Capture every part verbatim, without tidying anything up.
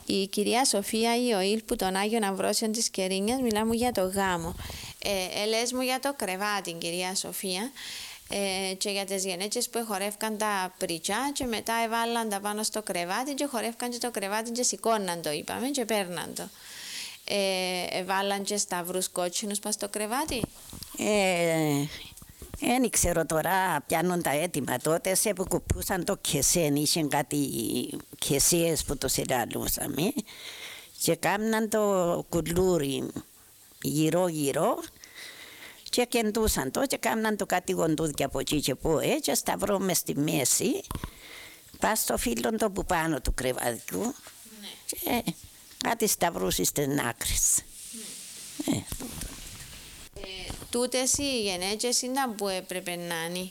Η κυρία Σοφία Ιωήλ που των Άγιων Αμβρόσιων της Κερίνιας μιλά μου για το γάμο. Ε, ελές μου για το κρεβάτι, κυρία Σοφία, ε, και για τις γενέτσες που χορεύκαν τα πριτσιά και μετά έβαλαν τα πάνω στο κρεβάτι και χορεύκαν και το κρεβάτι και σηκώναν το, είπαμε, και παίρναν το. Ε, έβαλαν και σταυρούς κότσινους πας στο κρεβάτι. Δεν ε, ξέρω τώρα, πιάνουν τα έτοιμα τότε, σε που κουπούσαν το κεσέν, είχαν κάτι κεσίες που το συλλαλούσαμε και κάμναν το κουλούρι γύρω γύρω και κεντούσαν το και κάμναν το κάτι γοντούδια από εκεί και που ε, και σταυρό μες στη μέση, πας στο φύλλο το που πάνω του κρεβαδιού, ναι. Και κάτι σταυρούσεις στις άκρες. Ναι. Ε, Ε, τούτες οι γενέτσες είναι που έπρεπε να είναι.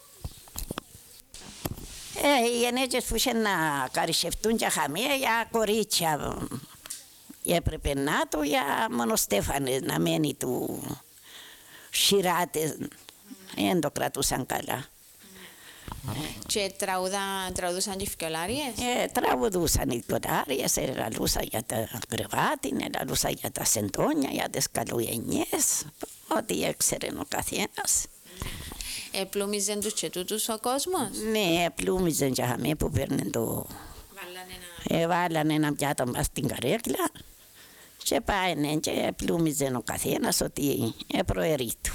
Ε, οι γενέτσες που είχαν να καρυσευτούν και χαμία για κορίτσια έπρεπε να το, για μονοστέφανες να μένει του σειράτες, δεν το κρατούσαν καλά. Και τραγουδά, τραγουδούσαν και φκιολάριες. Ε, τραγουδούσαν οι φκιολάριες, ελαλούσαν για τα κρεβάτι, ελαλούσαν για τα σεντόνια, για τις καλογενιές, ό,τι έξερε ο καθένας. Επλούμιζαν τους και τούτους ο κόσμος. Ναι, επλούμιζαν και χαμέ που παίρνουν το... Βάλανε ένα πιάτο μας στην καρέκλα και πάνε και επλούμιζαν ο καθένας ότι επροαιρεί του.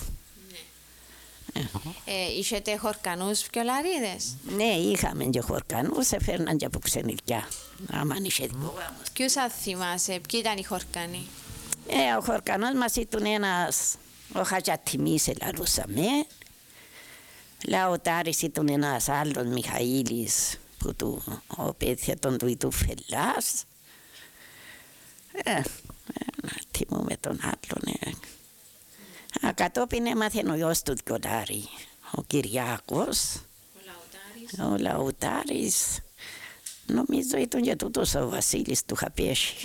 Ε, είχετε χορκανούς φκιολαρίδες. Ναι, είχαμε και χορκανούς, έφερναν και από ξενικιά. Άμα είχε δικό γάμος. Ποιους θα θυμάσαι, ποιοι ήταν οι χορκανοί? Ε, ο χορκανός μας ήταν ένας, ο Χατζατιμής ελαλούσαμε. Λαοτάρης ήταν ένας άλλος Μιχαήλης, που του, ο πέθια τον του του Φελάς. Ε, θυμούμε τον άλλον, ε. Α, κατόπιν έμαθε ο γιος του Κιολάρη, ο Κυριάκος, ο Λαουτάρης. Νομίζω ήταν και τούτος ο Βασίλης του Χαπέσχη.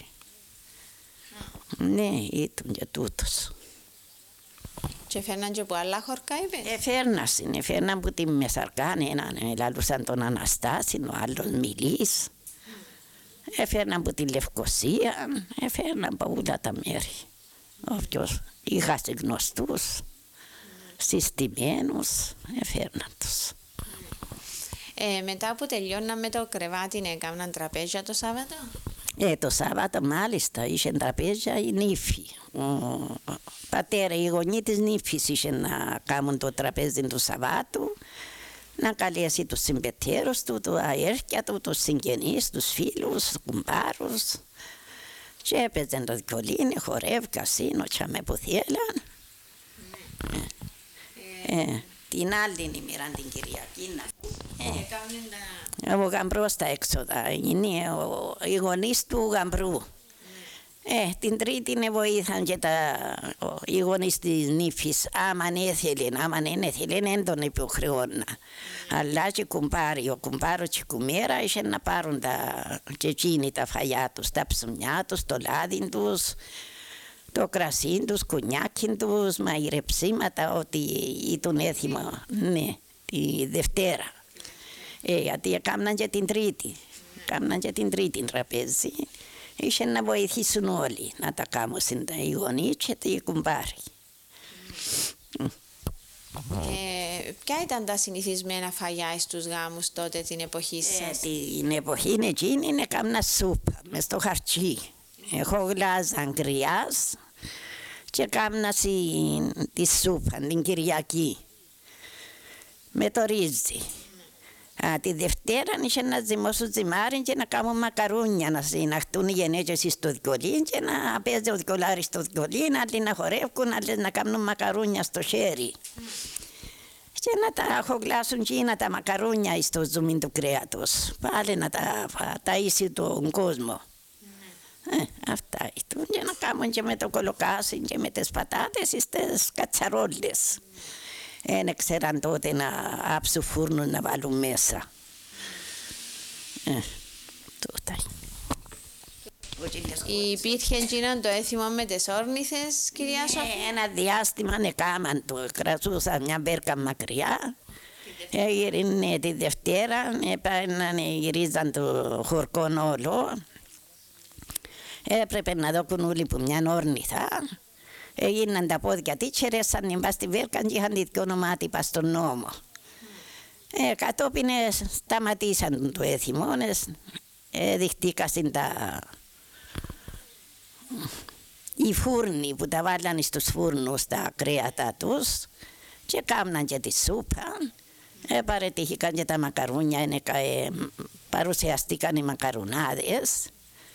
Ναι, ήταν και τούτος. Και φέρναν και από άλλα χορκά, είπες? Εφέρνασαν, εφέρναν που τη Μεσαρκάνη, έναν λαλούσαν τον Αναστάση, ο άλλος Μιλής. Έφερναν από τη Λευκοσία, έφερναν από όλα τα μέρη. Όποιος είχασε γνωστούς, συστημένους, έφερναν τους. Ε, μετά που τελειώναμε το κρεβάτι, έκαναν τραπέζια το Σάββατο? Ε, το Σάββατο μάλιστα είχαν τραπέζια οι νύφοι. Ο πατέρα, οι γονείς της νύφης είχαν να κάνουν το τραπέζι του Σαββάτου, να καλέσει τους συμπετέρους του, τα αέρκια του, τους συγγενείς, τους φίλους, τους κουμπάρους. Και έπαιζαν το βιολίνι, χορεύκα, σύνοτσα που θέλαν. Ε, την άλλη ημέρα την Κυριακή ο γαμπρός τα έξοδα, είναι ο, οι γονείς του γαμπρού. Ε, την Τρίτη βοήθαν και τα, ο, οι γονείς της νύφης, άμα έθελεν, άμα δεν έθελεν, δεν τον υποχρεώνα. Αλλά και κουμπάρι, ο κουμπάρος και η κουμέρα είχαν να πάρουν τα, και εκείνοι τα φαγιά τους, τα ψωμιά τους, το λάδι τους, το κρασί τους, κουνιάκι τους, μαγειρεψίματα, ό,τι ήταν έθιμο, ναι, τη Δευτέρα. Ε, γιατί έκαναν και την Τρίτη, έκαναν και την Τρίτη τραπέζι. Είχαν να βοηθήσουν όλοι να τα κάνουν οι γονείς και οι κουμπάροι. Ε, ποια ήταν τα συνηθισμένα φαγιά στους γάμους τότε την εποχή σας? Ε, την εποχή εκείνη έκανα σούπα μες στο χαρτσί. Έχω γλάζα γκριάς και έκανα τη σούπα την Κυριακή με το ρύζι. Α, τη Δευτέρα είχε να ζυμώσουν ζυμάρι και να κάνουν μακαρούνια, να συναχτούν οι γενέτσες στο δικολίν και να παίζει ο δικολάρης στο δικολίν, άλλοι να χορεύουν, άλλοι να κάνουν μακαρούνια στο χέρι. Mm. Και να τα χογλάσουν και να τα μακαρούνια στο ζουμί του κρέατος, πάλι να τα ταΐσει τον κόσμο. Mm. Ε, αυτά ήταν και να κάνουν και με το κολοκάσι και με τις πατάτες στις κατσαρόλες. Δεν ξέραν τότε να άψουν φούρνο να βάλουν μέσα. Ε, τούτα. Υπήρχε εκείνον το έθιμο με τις όρνηθες, κυρία Σοφία? Ε, ένα διάστημα έκαναν το, κρατούσαν μια μπέρκα μακριά. Έγινε τη Δευτέρα, έπαιρναν, γυρίζαν το χορκόν όλο. Έπρεπε να δώκουν όλοι που μια όρνηθα. Έγιναν τα πόδια της και ρέσαν την πας στη βέρκα και είχαν δει ονομάτι πας στον νόμο. Ε, κατόπιν σταματήσαν το έθιμο, ε, διχτήκασαν τα... οι φούρνοι που τα βάλαν στους φούρνους τα κρέατα τους και κάμναν και τη σούπα. Ε, παρετύχηκαν και τα μακαρούνια, ε, παρουσιαστήκαν οι μακαρουνάδες.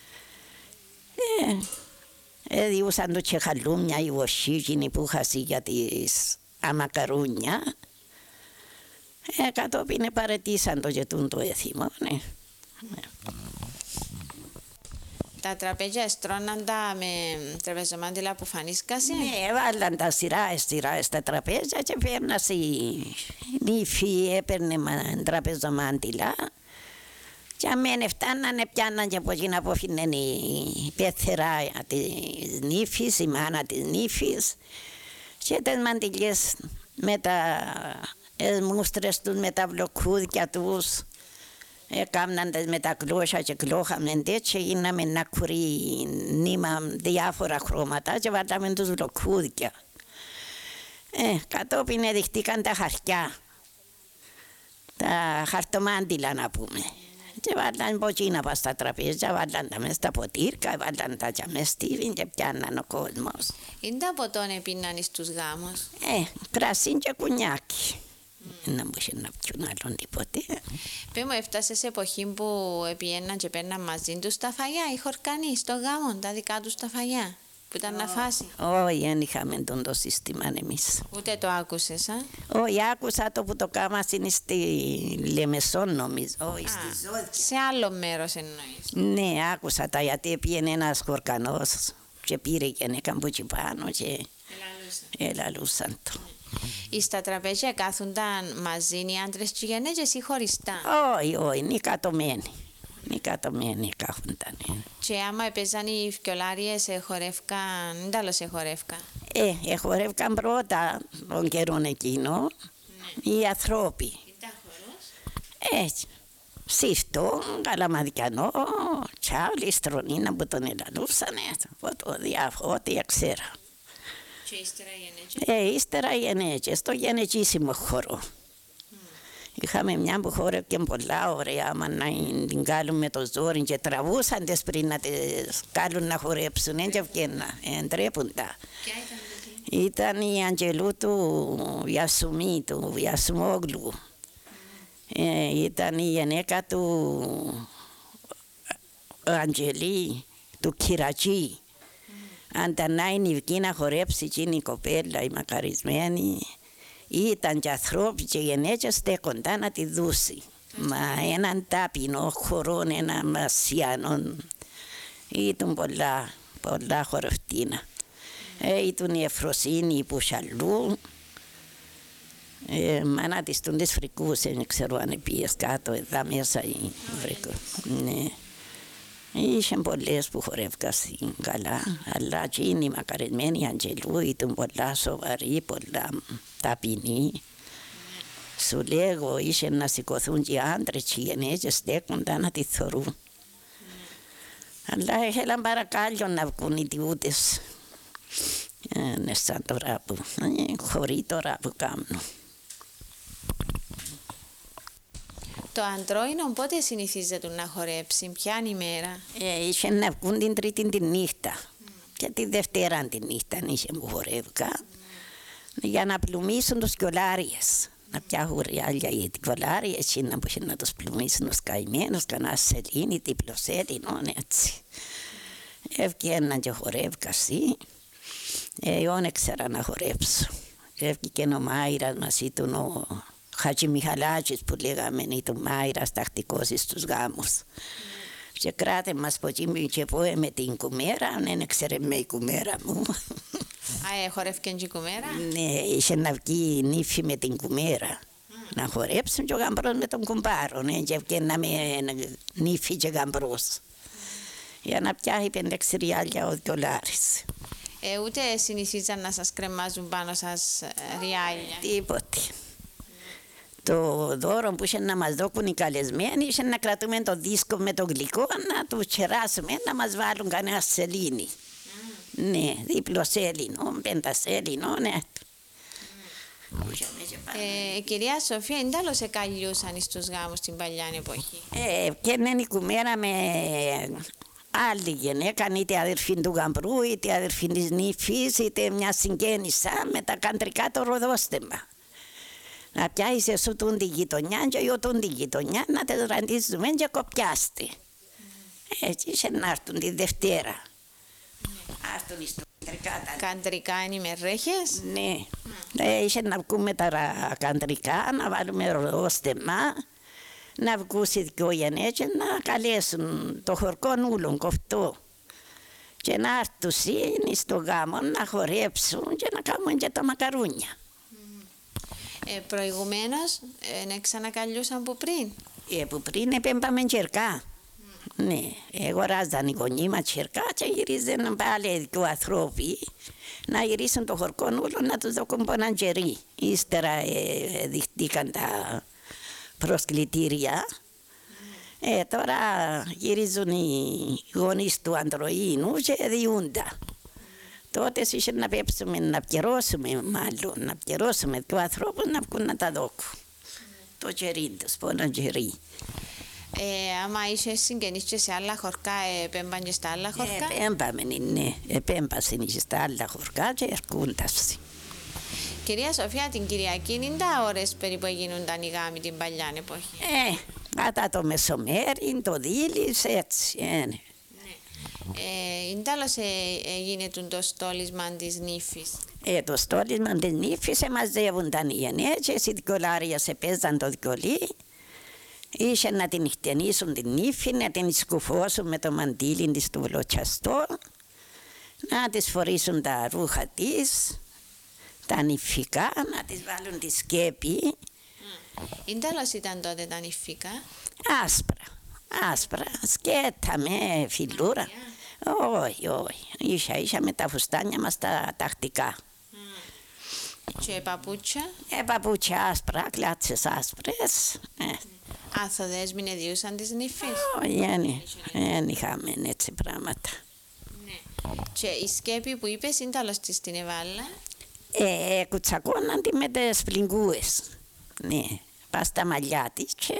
Ε, ε, διούσαν το και χαλούμια οι βοσσίκινοι που είχασαν για τις αμακαρούνια. Ε, κατόπιν παρετήσαν το και το έθιμο, ναι. Τα τραπέζια στρώναν τα με τραπεζομάντιλα που φανίσκασε. Ναι, βάλαν τα σειρά, σειρά στα τραπέζια και πέρνασε η νύφη, έπαιρνε τραπεζομάντιλα. Και αμέν φτάνανε, πιάναν και από εκεί να αποφύνουν η πεθερά της νύφης, η μάνα της νύφης. Και τις μαντιλιές με τα μούστρες τους, με τα βλοκούδια τους. Έκαναν τις με τα κλώσσα και κλώχαμε και γίναμε να κουρεί νήμα διάφορα χρώματα και βάλαμε τους βλοκούδια. Ε, κατόπιν εδειχτήκαν τα χαρτιά, τα χαρτομάντιλα να πούμε. Και βάλαν ποτσίνα πας στα τραπέζια, βάλαν τα μες στα ποτήρκα, βάλαν τα και μες στίβιν και πιάναν ο κόσμος. Είναι τα ποτόν επίναν στους γάμους. Ε, κρασί και κουνιάκι. Να μπορούσε να πιούν άλλον τίποτε. Πες μου, έφτασε σε εποχή που επιέναν και παίρναν μαζί τους τα φαγιά, οι χορκανοί στο γάμο, τα δικά τους τα φαγιά, που ήταν να φάσει. Όχι, δεν είχαμε τον το σύστημα εμείς. Ούτε το άκουσες, α? Όχι, άκουσα το που το κάμα είναι στη Λεμεσόν νομίζω. Όχι, στη Ζώδη. Σε άλλο μέρος εννοείς. Ναι, άκουσα τα γιατί πήγαινε ένας χορκανός και πήρε και έκανε πουτσι πάνω και ελαλούσαν το. Στα τραπέζια κάθονταν μαζί οι άντρες και οι γυναίκες ή χωριστά? Όχι, όχι, νικατωμένοι. Νικατωμένοι κάθονταν. Και άμα έπαιζαν οι φκιολάριες, χορεύκαν, δεν τα σε χορεύκαν. Ε, χορεύκαν πρώτα τον καιρόν εκείνο, ναι. Οι ανθρώποι. Ήταν χορός? Έτσι. Σύστο, καλαμαδιανό, τσάβλη, στρονίνα που τον ελαλούσαν, το διάφορο, ό,τι ξέρω. Και ύστερα οι γενέτσες? Ε, ύστερα οι γενέτσες, στο γενετσίσιμο χώρο. Mm. Είχαμε μια που χόρευκε πολλά ωραία, άμα να την κάνουν με το ζόρι και τραβούσαν τις πριν να τις κάνουν να χορέψουν, δεν και βγαίνα, εντρέπουν τα. Ποια ήταν? Ήταν η Αγγελού του Βιασουμί, του Βιασουμόγλου. Mm. Ε, ήταν η γυναίκα του Αγγελή, του Κυρατζή. Αν τα να είναι βγει να χορέψει εκείνη η κοπέλα, η μακαρισμένη, ήταν και ανθρώποι και γενέτσες στέκονταν να τη δούσει. Μα έναν τάπινο χορόν, ένα μασιανό, ήταν πολλά, πολλά χορευτίνα. Ε, ήταν η Εφροσύνη, η Πουσαλού, ε, μάνα της τον της Φρικούς, δεν ξέρω αν πήγες κάτω, εδώ μέσα η Φρικούς. Ναι. Είχαν πολλές που χορεύκασαν καλά, αλλά εκείνη η μακαρισμένη Αγγελού ήταν πολλά σοβαρή, πολλά ταπεινή. Σου λέγω, είχε να σηκωθούν και οι άντρες και οι γενέτσες στέκονταν να τη θωρούν. Αλλά ήθελαν παρακάλιο να βγουν οι τιούτες. Είναι σαν τώρα που, χωρί τώρα που κάνουν. Το αντρόινο πότε συνηθίζεται να χορέψει, ποια ημέρα? Ε, είχε να βγουν την Τρίτη τη νύχτα. Mm. Και τη Δευτέρα τη νύχτα είχε που χορεύκα. Mm. Για να πλουμίσουν τους κιολάριες. Να πιάχουν ριάλια οι κιολάριες και να μπορούν να τους πλουμίσουν τους καημένους, κανένα σελήνη, τυπλοσέλινο, έτσι. Mm. Έβγαιναν και χορεύκασι. Ε, εγώ δεν ξέρα να χορέψω. Έβγηκε ο Μάιρας μας ήταν ο Χατζη Μιχαλάκης που λέγαμε ήταν Μάιρας τακτικός στους γάμους. Mm. Και κράτε μας πω και πω με την κουμέρα, δεν έξερε με η κουμέρα μου. Α, ε, χορεύκαν και η κουμέρα? Ναι, είχε να βγει η νύφη με την κουμέρα. Mm. Να χορέψουν και ο γαμπρός με τον κουμπάρο, ναι, και βγαίναμε νύφη και γαμπρός. Mm. Για να πιάχει πέντε ριάλια ο δολάρης. Ε, ούτε συνηθίζαν να σας κρεμάζουν πάνω σας ριάλια? Τίποτε. το δώρο που είχε να μας δώσουν οι καλεσμένοι είχε να κρατούμε το δίσκο με το γλυκό, να του τσεράσουμε, να μας βάλουν κανένα σελήνη. Mm. Ναι, δίπλο σέλινο, πεντασέλινο, ναι. Ε, κυρία Σοφία, είναι τέλος σε καλιούσαν στους γάμους στην παλιά εποχή. Ε, και είναι η κουμέρα με άλλη γυναίκα, είτε αδερφή του γαμπρού, είτε αδερφή της νύφης, είτε μια συγγένισσα με τα καντρικά το ροδόστεμα. Να πιάσεις εσύ τον τη γειτονιά και εγώ τον τη γειτονιά, να τις ραντίζουμε και κοπιάστε. Mm. Έτσι είχε να έρθουν τη Δευτέρα. Mm. Άρθουν στο καντρικά. Καντρικά είναι οι μερέχες. Ναι. Mm. Ε, είχε να βγούμε τα καντρικά, να βάλουμε ροδόστεμα, να βγούσει δυο γενέτσες, να καλέσουν το χορκόν ούλον κοφτό. Και να έρθουν στο γάμο να χορέψουν και να κάνουν και τα μακαρούνια. Ε, προηγουμένως, ε, ναι, ξανακαλιούσαν που πριν. Ε, που πριν επέμπαμε τσερκά. Mm. Ναι, αγοράζαν οι γονείς μας τσερκά και γυρίζαν πάλι δύο ανθρώποι να γυρίσουν το χορκόν όλο να τους δώσουν ποναντζερί. Ύστερα ε, δείχτηκαν τα προσκλητήρια. Mm. Ε, τώρα γυρίζουν οι γονείς του Ανδροήνου και διούντα. Τότε είχε να πέψουμε, να πιερώσουμε μάλλον, να πιερώσουμε δύο ανθρώπους να βγουν να τα δώκουν. Mm. Το κερί τους, ποναντζερί. Ε, άμα είσαι συγγενείς και σε άλλα χωρκά, επέμπαν και στα άλλα χωρκά. Επέμπαμε, ναι, επέμπασαν και στα άλλα χωρκά και ερχούντας. Κυρία Σοφία, την Κυριακή είναι τα ώρες περίπου γίνονταν οι γάμοι την παλιά εποχή. Ε, κατά το μεσομέρι, το δίλης, έτσι, ε, ναι. Ε, είναι τέλος ε, έγινε το στόλισμα της νύφης. Ε, το στόλισμα της νύφης μαζεύονταν οι γενέτσες, οι δικολάρια σε παίζαν το δικολί. Είχε να την χτενίσουν την νύφη, να την σκουφώσουν με το μαντίλι της του βλωτσαστό, να της φορήσουν τα ρούχα της, τα νυφικά, να της βάλουν τη σκέπη. Είναι τέλος ήταν τότε τα νυφικά. Άσπρα, άσπρα, σκέτα με φιλούρα. Όχι, όχι, ίσα ίσα με τα φουστάνια μας τα τακτικά. Και παπούτσια. Ε, παπούτσια άσπρα, κλάτσες άσπρες. Άθοδες μην εδιούσαν τις νύφες. Όχι, δεν είχαμε έτσι πράγματα. Και η σκέπη που είπες είναι τέλος της την εβάλλα. Ε, κουτσακώναν τη με τις πλυγκούες. Ναι, πας στα μαλλιά της και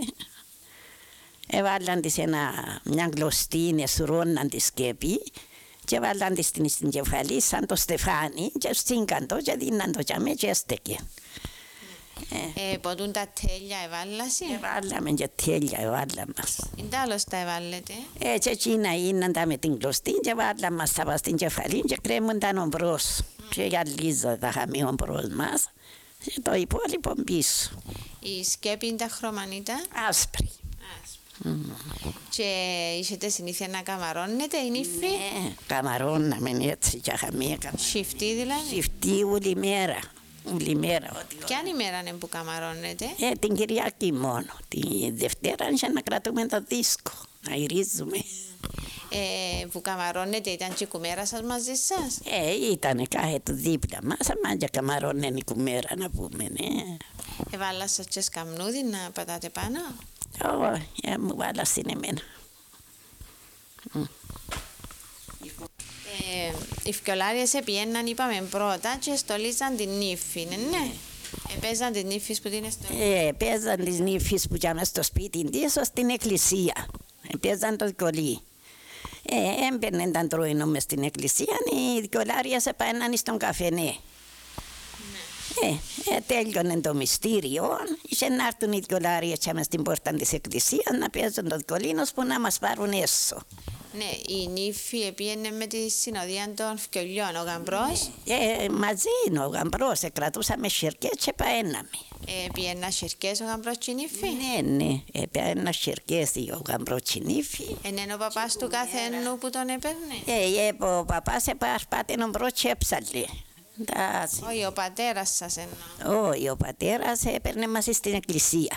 έβαλαν της ένα, μια γλωστή, εσουρώναν τη σκέπη και βάλαν της στην κεφαλή σαν το στεφάνι και στήγκαν το και δίναν το και με και έστεκε. Ε, ποτούν τα τέλεια εβάλλαση. Εβάλαμε και τέλεια εβάλαμε μας. Είναι τέλος τα εβάλλετε. Έτσι εκείνα είναι τα με την γλωστή και βάλαμε μας τα στην κεφαλή και κρέμονταν ο μπρος. Και γυαλίζα τα είχαμε ο μπρος μας και το υπόλοιπο πίσω. Η σκέπη είναι τα χρωμανίτα. Άσπρη. Mm. Και είχετε συνήθεια να καμαρώνετε η νύφη. Ναι, καμαρώναμε έτσι και είχαμε. Σιφτή δηλαδή. Σιφτή όλη μέρα. Όλη μέρα. Ποια είναι η μέρα είναι που καμαρώνετε? Ε, την Κυριακή μόνο. Τη Δευτέρα είχε να κρατούμε το δίσκο, να γυρίζουμε. Ε, που καμαρώνετε ήταν και η κουμέρα σας μαζί σας? Ε, ήταν κάθε του δίπλα μας, αλλά και καμαρώνε η κουμέρα να πούμε, ναι. Εβάλα σας και σκαμνούδι να πατάτε πάνω? Όχι, ε, μου βάλα στην εμένα. Ε, οι φκιολάριες επιέναν, είπαμε πρώτα, και στολίζαν την νύφη, ναι, ναι. Επέζαν την νύφη που την εστολίζαν. Ε, παίζαν τις νύφης που είχαμε στο σπίτι της στην εκκλησία. Παίζαν το δικολί. Ε, έμπαινε τα τρώινο μες στην εκκλησία, οι δικολάριες επέναν στον καφενέ. Ε, ε, τέλειωνε το μυστήριο, είχε να έρθουν οι δικολάριες και μες στην πόρτα της εκκλησίας να παίζουν το δικολίνος που να μας πάρουν έσω. Ναι, η νύφη επίενε με τη συνοδεία των φκιολιών, ο γαμπρός. Ε, μαζί είναι ο γαμπρός, ε, κρατούσαμε σιρκές και παίρναμε. Ε, πιένα σιρκές ο γαμπρός και η νύφη. Ναι, ναι, ε, παίρνα σιρκές ο γαμπρός και η νύφη. Ε, είναι ο παπάς του καθενού που τον έπαιρνε. Ε, ε, ο παπάς επάσπατε τον μπρο και έψαλε. Όχι, ο πατέρας σας εννοώ. Όχι, ο πατέρας έπαιρνε μας στην εκκλησία.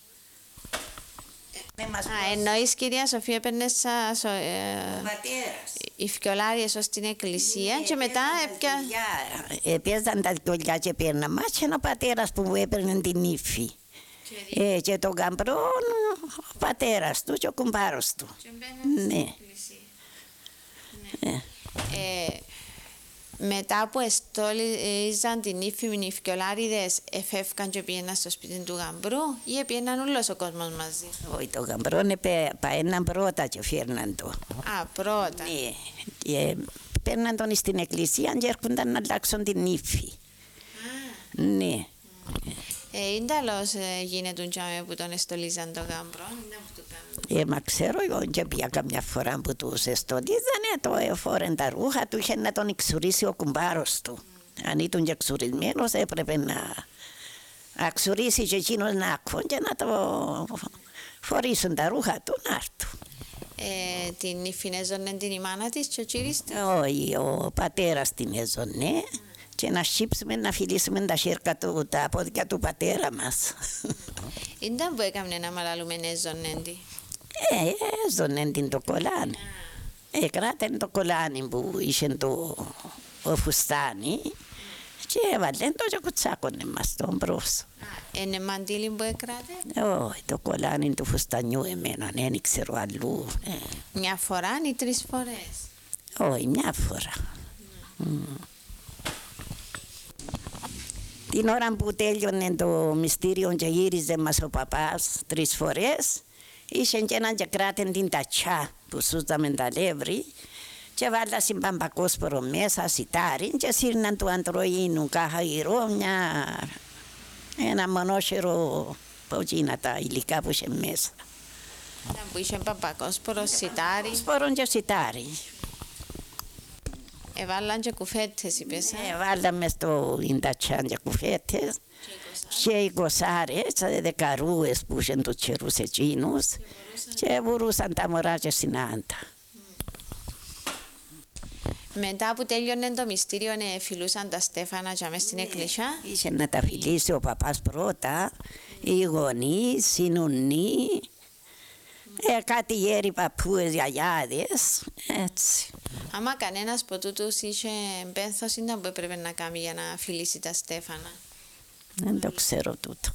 Α, εννοείς κυρία Σοφία, έπαιρνες σας, ε, οι φκιολάριες ως την εκκλησία και μετά έπια... Έπαιζαν τα δικολιά και παίρνα μας και ο πατέρας που μου έπαιρνε την νύφη. Ε, και τον γαμπρό ο πατέρας του και ο κουμπάρος του. Και μπαίνουν Ναι. στην εκκλησία. Ναι. Ε, Ε, μετά που εστόλιζαν την ύφη με νυφκιολάριδες, εφεύκαν και πήγαιναν στο σπίτι του γαμπρού ή πήγαιναν όλος ο κόσμος μαζί? όχι, το γαμπρό παίρναν πρώτα και φέρναν το. Α, πρώτα. Ναι, και παίρναν τον στην εκκλησία και έρχονταν να αλλάξουν την ύφη. Ναι. Ε, είναι τέλος ε, γίνεται τζάμε που τον εστολίζαν τον γαμπρό, είναι που του κάνουν. Ε, μα ξέρω εγώ και πια καμιά φορά που τους εστολίζανε, το εφόρεν τα ρούχα του, είχε να τον εξουρίσει ο κουμπάρος του. Mm. Αν ήταν και εξουρισμένος έπρεπε να αξουρίσει και εκείνος να άκουν και να το φορήσουν τα ρούχα του να έρθουν. Ε, την ύφη έζωνε την η μάνα της και ο κύρις της. Όχι, ο πατέρας την έζωνε. Mm. Και να σκύψουμε να φιλήσουμε τα χέρια του, τα πόδια του πατέρα μας. Ήταν που έκαμε να μαλαλούμε έζωνε την. Ε, έζωνε την το κολάνι. Ε, κράτεν το κολάνι που είχε το ο φουστάνι και έβαλε το και κουτσάκωνε μας τον μπρος. Είναι μαντήλι που έκρατε? Όχι, το κολάνι του φουστανιού εμένα, δεν ξέρω αλλού. Ε. Μια φορά ή τρεις φορές? Όχι, μια φορά. Mm. Mm. Την ώρα που τέλειωνε το μυστήριο και γύριζε μας ο παπάς τρεις φορές, είχε και έναν και κράτεν την τατσιά που σούζαμε τα λεύρη και βάλασαν παμπακόσπορο μέσα, σιτάρι και σύρναν του αντροίνου καχαγυρό μια, ένα μονόσχερο ποτσίνα τα υλικά που είχε μέσα. Ήταν που είχε παμπακόσπορο, σιτάρι. Σπόρο και σιτάρι. Εβάλαν και κουφέτες είπες. Ε, βάλαμε στο ιντατσιά και κουφέτες και οι κοσάρες, δεκαρούες που είχαν τους τσερούς εκείνους και βουρούσαν τα μωρά και συνάντα. Μετά που τέλειωνε το μυστήριο, ναι, φιλούσαν τα στέφανα και μες στην εκκλησιά. Είχε να τα φιλήσει ο παπάς πρώτα, οι γονείς, οι νουνοί, ε, κάτι γέροι παππούες, γιαγιάδες, έτσι. Άμα κανένας από τούτους είχε πένθος, ήταν που έπρεπε να κάνει για να φιλήσει τα στέφανα? Δεν το ξέρω τούτο.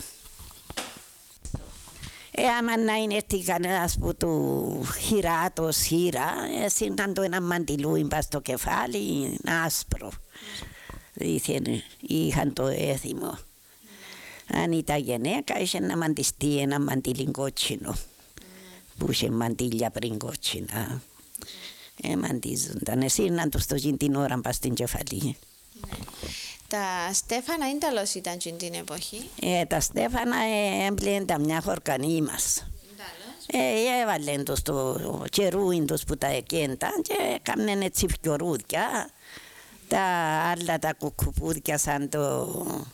Ε, άμα να είναι έρθει κανένας που του χειράτος χείρα, σύναν το ένα μαντιλούι πας στο κεφάλι, άσπρο. Mm. Είχαν το έθιμο. Mm. Αν ήταν γυναίκα, είχε να μαντιστεί ένα μαντιλί κότσινο, mm. που είχε μαντίλια πριν κότσινα. Ε, μαντίζονταν. Εσύρναν τους το την ώρα πας στην κεφαλή. Mm. Τα στέφανα είναι τέλος ήταν την εποχή? Ε, τα στέφανα ε, έμπλεν τα μια χορκανή μας. Ε, έβαλαν τους το κερούιν τους που τα εκένταν και έκαναν έτσι φκιορούδια. Τα άλλα τα κουκουπούδια σαν το,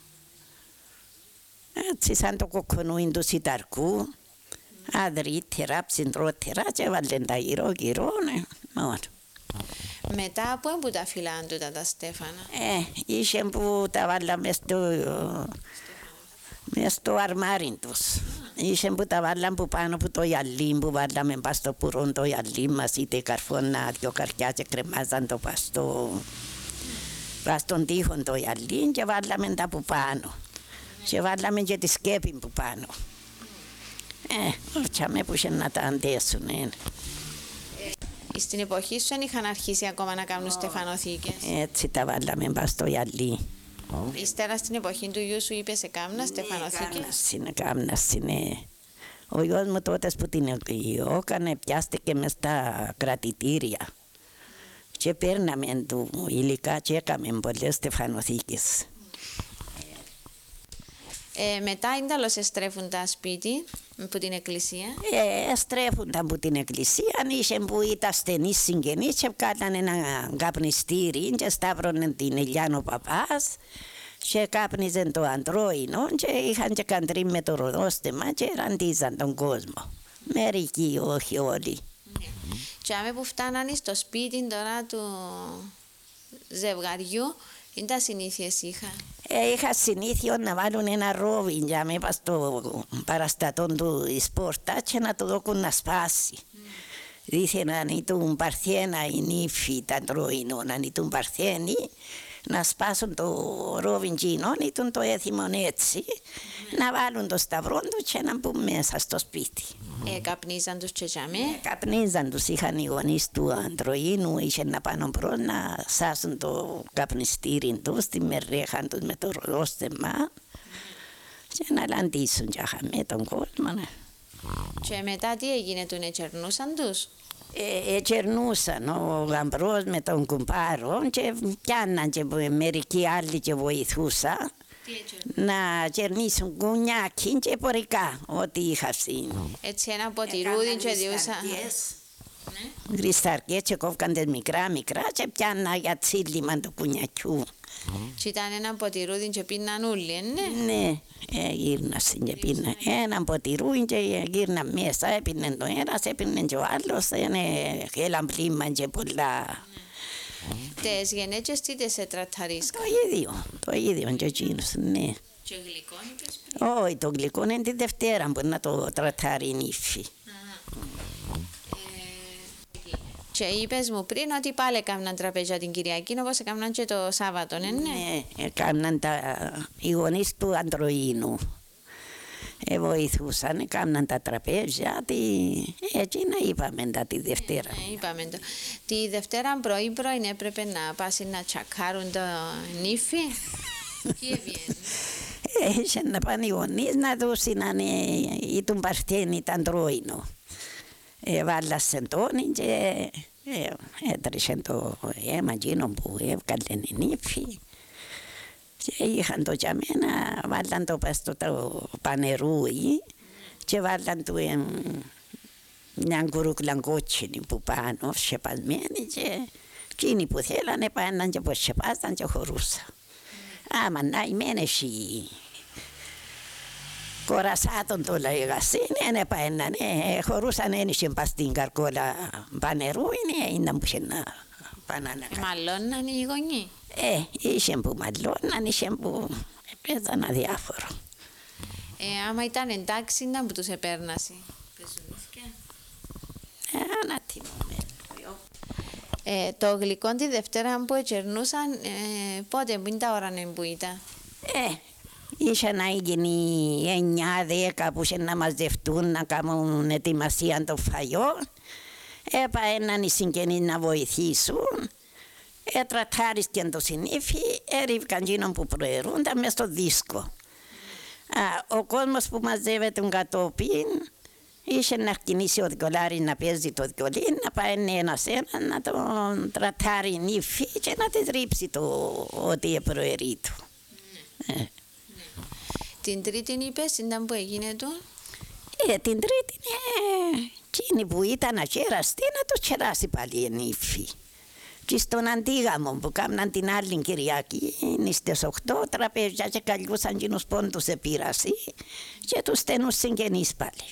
έτσι σαν το κοκκονούιν του σιταρκού. Αδρύτερα, ψυντρότερα και έβαλαν τα γύρω γύρω, ναι, μόνο. Μετά από που τα φυλάν τούτα τα στέφανα? Ε, είχε που τα βάλαμε στο, μες στο αρμάρι τους. Είχε που τα βάλαμε που πάνω από το γυαλί που βάλαμε πας στο πουρόν το γυαλί μας, είτε καρφώνα, δυο καρκιά και κρεμάζαν το πας στο, πας στον τοίχον το γυαλί και βάλαμε τα που πάνω. Και βάλαμε και τη σκέπη που πάνω. Ε, όρτσαμε που είχε να τα αντέσουν. Ε. Στην εποχή σου δεν είχαν αρχίσει ακόμα να κάνουν στεφανοθήκες? Έτσι τα βάλαμε πας στο γυαλί. Ύστερα στην εποχή του γιού σου είπες έκανα στεφανοθήκες? Ναι, έκανα, ναι. Ο γιος μου τότε που την έκανε πιάστηκε μες στα κρατητήρια και παίρναμε του υλικά και έκαμε πολλές στεφανοθήκες. Ε, μετά είναι τέλος εστρέφουν τα σπίτι από την εκκλησία? Ε, στρέφουν τα από την εκκλησία, είχε που ήταν στενοί συγγενείς και κάνανε ένα καπνιστήρι και σταύρωνε την ελιά ο παπάς και κάπνιζαν το αντρόινο και είχαν και καντρί με το ροδόστεμα και ραντίζαν τον κόσμο. Μερικοί, όχι όλοι. Ναι. Και άμα που φτάνανε στο σπίτι τώρα του ζευγαριού, είναι τα συνήθειες είχα? Ε, είχα συνήθειο να βάλουν ένα ρόβι για με είπα στο παραστατό του εις πόρτα και να το δώκουν να σπάσει. Mm. Δήθεν αν ήταν παρθένα η νύφη τα τρώινο, αν ήταν παρθένη να σπάσουν το ρόβιν κοινών, ήταν το έθιμο έτσι, να βάλουν το σταυρό του και να μπουν μέσα στο σπίτι. Ε, καπνίζαν τους και τζαμί. Ε, καπνίζαν τους, είχαν οι γονείς του Ανδροήνου, είχε να πάνε μπρος να σάσουν το καπνιστήρι τους, τη μερέχαν τους με το ρόστεμα και να λαντήσουν και με τον κόσμο. Ναι. Και μετά τι έγινε, του ετσερνούσαν τους. Ε, ετσερνούσαν ο γαμπρός με τον κουμπάρο και πιάνναν και μερικοί άλλοι και βοηθούσαν να κερνήσουν κουνιάκι και πορικά, ό,τι είχα στην. Έτσι ένα ποτηρούδι και διούσαν. Γρισταρκές και κόβκαν τις μικρά μικρά και πιάννα για τσίλιμα του κουνιακιού. Και ήταν ένα ποτηρούδι και πίναν όλοι, ναι. Ναι, ε, γύρνασαν και πίναν. Ένα ποτηρούδι και γύρναν μέσα, έπινε το ένας, έπινε και ο άλλος, έλαν πλήμα και πολλά. Τις γενέτσες τι τις ετραταρίσκαν. Το ίδιο, το ίδιο και εκείνος, ναι. Και γλυκό είπες πριν. Όχι, το γλυκό είναι τη Δευτέρα που να το τρατάρει η νύφη. Και είπες μου πριν ότι πάλι έκαναν τραπέζια την Κυριακή, όπως έκαναν και το Σάββατο, ναι, ναι. Ναι, έκαναν τα, οι γονείς του Ανδροήνου. Ε, βοηθούσαν, έκαναν τα τραπέζια, τη, έτσι να είπαμε τα τη Δευτέρα. Ε, είπαμε το. Τη Δευτέρα πρωί πρωί έπρεπε να πάσει να τσακάρουν το νύφη. Τι έβγαινε. Είχε να πάνε οι γονείς να δώσουν ή τον Παρθένη ήταν Ανδροήνου. Ε, βάλασαν τον και ε, έτρεσε το αίμα εκείνο που έβγαλε η νύφη και είχαν το για μένα, βάλαν το πας στο το πανερούι και βάλαν του ε, μια γκουρούκλα κότσινη που πάνω σκεπασμένη και εκείνοι που θέλανε πάναν και πως σκεπάσαν και χωρούσαν. Άμα ναημένες οι κορασάτων το λέγασαν, είναι παέναν, χωρούσαν ένιξε πας στην καρκόλα πανερού, είναι που είχε να πάνε να κάνουν. Μαλώναν οι γονείς. Ε, είχε που μαλώναν, είχε που παίζαν αδιάφορο. Ε, άμα ήταν εντάξει, να που τους επέρνασε. Ε, να θυμούμε. Ε, το γλυκό τη Δευτέρα που ετσερνούσαν, ε, πότε, που είναι τα ώρα που ήταν. Ε, είχε να γίνει εννιά δέκα που είχε να μαζευτούν να κάνουν ετοιμασία το φαγιό. Έπαέναν οι συγγενείς να βοηθήσουν. Ετρατάρισκαν το συνήφι, έριβκαν γίνον που προαιρούνταν μες στο δίσκο. Α, ο κόσμος που μαζεύεται κατόπιν είχε να κινήσει ο δικολάρης να παίζει το δικολί, να πάει ένας έναν να τον τρατάρει νύφη και να της ρίψει το ότι προαιρεί του. Ναι. Ναι. Την Τρίτη είπες, ήταν που έγινε του. Ε, την Τρίτη, ναι, εκείνη που ήταν ακέραστη να το κεράσει πάλι η νύφη. Και στον αντίγαμο που κάμναν την άλλη Κυριακή, είναι στις οκτώ τραπέζια και καλιούσαν κοινούς πόντους επίραση και τους στενούς συγγενείς πάλι.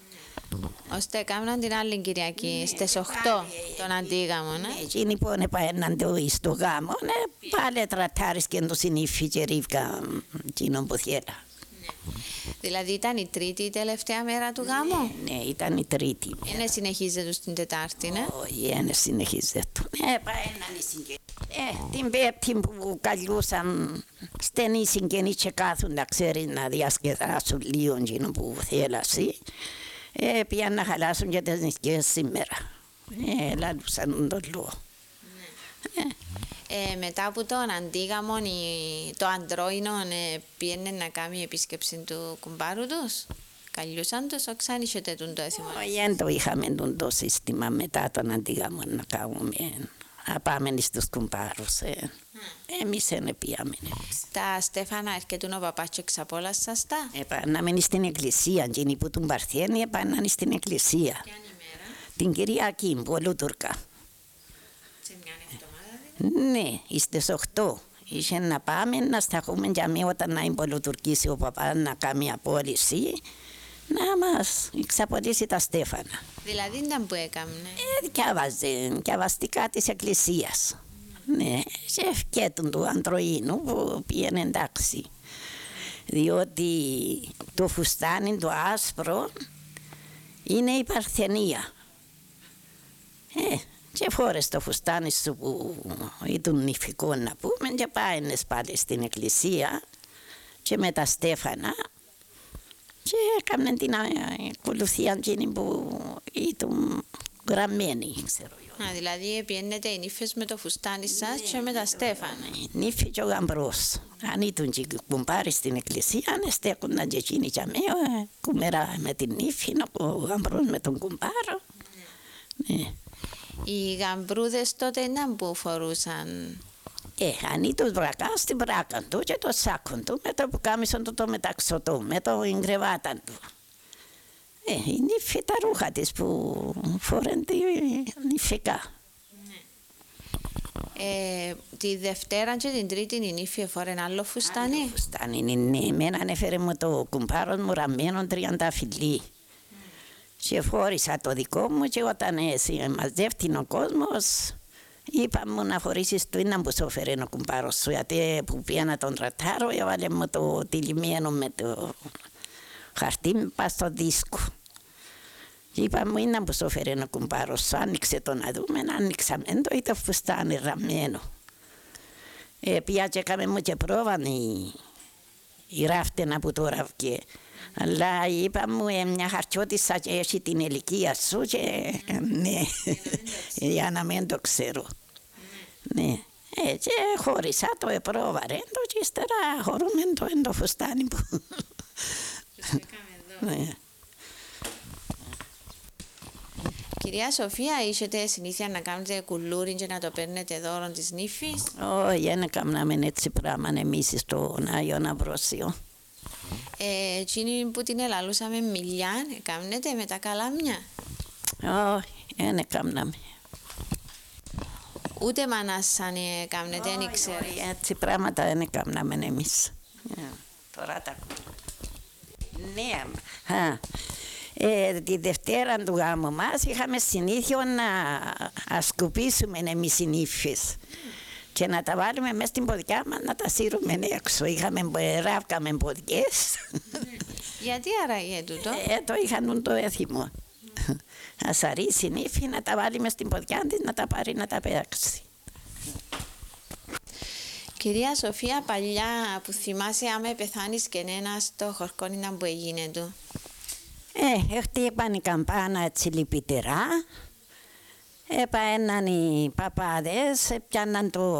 Ώστε κάμναν την άλλη Κυριακή, στις οκτώ τον αντίγαμο, ναι. Εκείνοι που έπαιρναν το στο γάμο, πάλι τρατάρισκαν το συνήφι και ρίβκαν εκείνον που θέλα. Δηλαδή ήταν η Τρίτη η τελευταία μέρα του γάμου. Ναι, ναι, ήταν η Τρίτη. Είναι συνεχίζεται στην Τετάρτη, ναι. Όχι, είναι συνεχίζεται. Ναι, παέναν οι συγγενείς. Ε, την Πέμπτη που καλούσαν στενοί συγγενείς και κάθουν να ξέρεις να διασκεδάσουν λίγο εκείνο που θέλασαι. Ε, πήγαν να χαλάσουν και τις νησκές σήμερα. Ε, λαλούσαν τον λόγο. Ναι. Ε, μετά από τον αντίγαμο, το Ανδρόινο ε, πήγαινε να κάνει επίσκεψη του κουμπάρου τους. Καλούσαν τους, όχι αν είχετε τον το έθιμο. Όχι, δεν το είχαμε τον το σύστημα μετά τον αντίγαμο να κάνουμε. Να πάμε στους κουμπάρους. Ε. Mm. Εμείς δεν πήγαμε. Τα Στέφανα έρχεται ο παπάς και εξαπόλασαν τα. Επάναμε στην εκκλησία, εκείνοι που τον Παρθένη επάναν στην εκκλησία. Ποια είναι η μέρα? Την Κυριακή, Πολούτουρκα. Σε μια εβδομάδα δηλαδή? Ναι, στις οκτώ. Είχε να πάμε να σταθούμε για μí όταν να εμπολουτουρκήσει ο παπάς να κάνει απόλυση, να μας εξαπολύσει τα Στέφανα. Δηλαδή ήταν που έκαμε. Ε, διάβαζε, διαβαστικά της εκκλησίας. Ναι, σε ευκέτουν του Ανδροήνου που πήγαινε εντάξει. Διότι το φουστάνι το άσπρο είναι η παρθενία. Ε, Και φόρες το φουστάνι σου που ήταν νηφικό να πούμε και πάενες πάλι στην εκκλησία και με τα στέφανα και έκαναν την ακολουθία εκείνη που ήταν γραμμένη, ξέρω εγώ. Α, δηλαδή πιένετε οι νύφες με το φουστάνι σας και με τα στέφανα. Νύφη και ο γαμπρός. Αν ήταν και κουμπάρι στην εκκλησία, στέκονταν και εκείνοι και αμέσως, κουμέρα με την νύφη, ο γαμπρός με τον κουμπάρο. Ναι. Οι γαμπρούδες τότε ήταν που φορούσαν. Ε, αν ήταν βρακά στην βράκα του και το σάκον του, με το πουκάμισον του το μεταξωτό, με το γκρεβάτα του. Ε, η νύφη τα ρούχα της που φορένται νυφικά. Ε, τη Δευτέρα και την Τρίτη η νύφη φορέν άλλο φουστάνι. Άλλο φουστάνι, ναι, εμένα έφερε μου το κουμπάρος μου ραμμένο τριανταφυλλί. Και φόρησα το δικό μου και όταν μαζεύτηκε ο κόσμος είπα μου να φορήσεις το ένα που σου έφερε ο κουμπάρος σου, γιατί που πήγα να τον ρατάρω έβαλε μου το τυλιμμένο με το χαρτί πας στο δίσκο. Είπα μου είναι που σου έφερε ο κουμπάρος σου, άνοιξε το να δούμε, άνοιξαμε το ή το φουστάνι ραμμένο. Ε, πήγα και έκαμε μου και πρόβαν η, η ράφτενα που τώρα βγήκε. Αλλά είπα μου ε, μια χαρτιώτισσα και έχει την ηλικία σου και ναι, για να μην το ξέρω. Ναι. Ε, και χώρισα το, επρόβαρε το και ύστερα χωρούμε το εν το φουστάνι που... Ναι. Κυρία Σοφία, είσετε συνήθεια να κάνετε κουλούρι και να το παίρνετε δώρο της νύφης? Όχι, δεν έκαναμε έτσι πράγμα εμείς στον Άγιον Αμβρόσιο. Ε, εκείνη που την ελαλούσαμε μιλιά, κάνετε με τα καλάμια? Όχι, δεν έκαναμε. Ούτε μανάσαν κάνετε, δεν ξέρεις. Έτσι πράγματα δεν έκαναμε εμείς. Τώρα τα... Ναι, α, ε, τη Δευτέρα του γάμου μας είχαμε συνήθειο να ασκουπίσουμε εμείς οι νύφες και να τα βάλουμε μέσα στην ποδιά μας να τα σύρουμε έξω. Είχαμε ράβκαμε ποδιές. Γιατί άραγε τούτο? Ε, το είχαν το έθιμο. Ας αρέσει η νύφη να τα βάλει μες στην ποδιά της, να τα πάρει να τα παίξει. Κυρία Σοφία, παλιά που θυμάσαι άμα πεθάνεις και ένας το χορκόνινα που έγινε του? Ε, χτύπαν η καμπάνα έτσι λυπητερά. Έπαέναν οι παπάδες, πιάναν το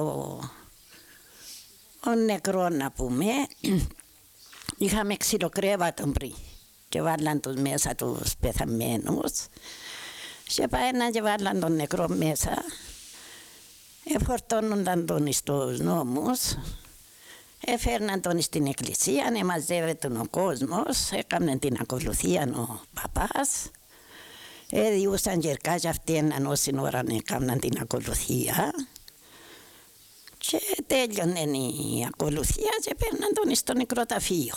ο νεκρό να πούμε. Είχαμε ξυλοκρέβατο πριν και βάλαν τους μέσα τους πεθαμένους και πάέναν και βάλαν τον νεκρό μέσα. Εφορτώνονταν τον στους νόμους, έφερναν τον στην εκκλησία, εμαζεύεται ο κόσμος, έκαναν την ακολουθία ο παπάς. Έδιουσαν γερκά αυτοί έναν όση ώρα έκαναν την ακολουθία και τέλειωνε η ακολουθία και παίρναν τον στο νεκροταφείο.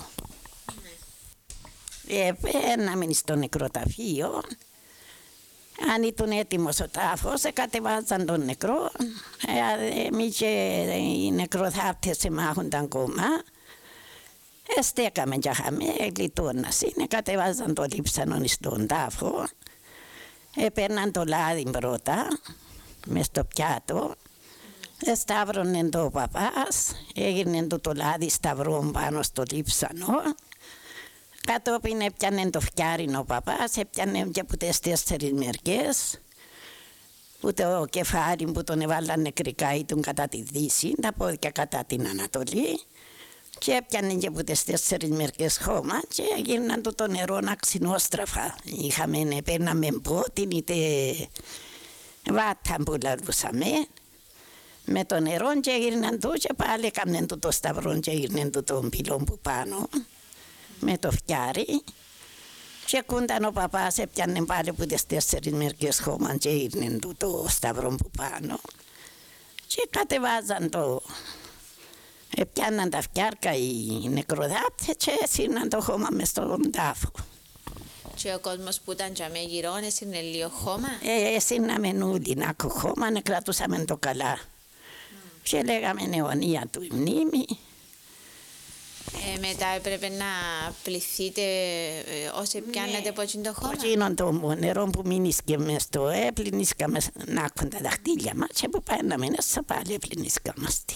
Ε, παίρναμε στο νεκροταφείο, αν ήταν έτοιμος ο τάφος, κατεβάζαν τον νεκρό, εμείς και οι νεκροθάπτες μάχονταν ακόμα. Στέκαμε και είχαμε γλιτώνας, κατεβάζαν το λείψανο στον τάφο. Έπαιρναν το λάδι πρώτα, μες στο πιάτο, σταύρωνε το παπάς, έγινε το, το λάδι σταυρό πάνω στο λείψανο, κατόπιν έπιανε το φτιάρι ο παπάς, έπιανε και από τις τέσσερις μερικές, που το κεφάλι που τον έβαλαν νεκρικά ήταν κατά τη δύση, τα πόδια κατά την ανατολή, και έπιανε και από τις τέσσερις μερικές χώμα και έγιναν το, το νερό αξινόστραφα. Είχαμε, παίρναμε μπότιν είτε βάτα που λαλούσαμε με το νερό και έγιναν το και πάλι έκαναν το, το σταυρό και έγιναν το τον πυλό που πάνω με το φτιάρι και κούνταν ο παπάς έπιανε πάλι από τις τέσσερις μερικές χώμα και έγιναν το, το σταυρό που πάνω και κατεβάζαν το. Πιάνναν τα φτιάρκα οι νεκροδάπτες και έσυρναν το χώμα μες στον τάφο. Και ο κόσμος που ήταν και με γυρών έσυρνε λίγο χώμα? Ε, έσυρναμε νουλί να έχω χώμα, να κρατούσαμε το καλά. Mm. Και λέγαμε αιωνία του η μνήμη. Ε, μετά έπρεπε να πληθείτε ε, όσοι πιάνετε από εκείνο το χώμα. Από εκείνο το νερό που μείνισκε μες στο έπλυνισκαμε να έχουν τα δαχτύλια μας και που πάει να μείνεις πάλι έπλυνισκαμαστε.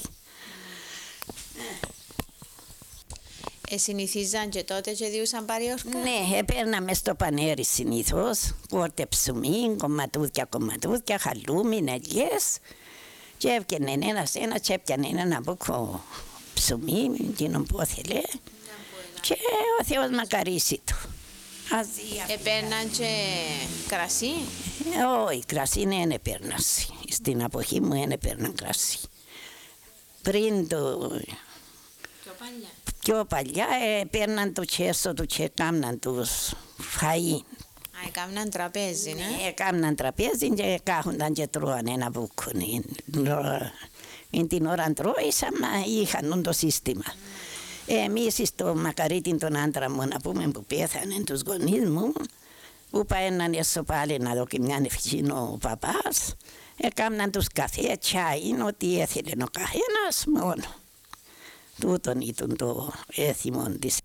Ε, συνηθίζαν και τότε και διούσαν παριόρκα. Ναι, έπαιρναμε στο πανέρι συνήθως, πόρτε ψουμί, κομματούδια, κομματούδια, χαλούμι, νελιές και έβγαινε ένας ένας και έπιανε ένα μπούκο ψουμί, εκείνον που ήθελε και ο Θεός μακαρίσει του. Επέρναν και κρασί. Όχι, κρασί δεν έπαιρναν. Στην εποχή μου δεν έπαιρναν κρασί. Πριν το... Πιο παλιά. Πιο παλιά έπαιρναν το τσέσο του και έκαναν τους φαΐν. Α, έκαναν τραπέζι, ναι. Έκαναν τραπέζι και κάθονταν και τρώαν ένα μπούκκο. Εν την ώρα τρώησαμε, είχαν το σύστημα. Εμείς στο μακαρίτι τον άντρα μου, να πούμε, που πέθανε τους γονείς μου, που παίρναν έσω πάλι να δω και μια ευχήν ο παπάς, έκαναν τους καφέ, τσάιν, ό,τι έθελε ο καθένας μόνο. Τούτον ήταν το έθιμο της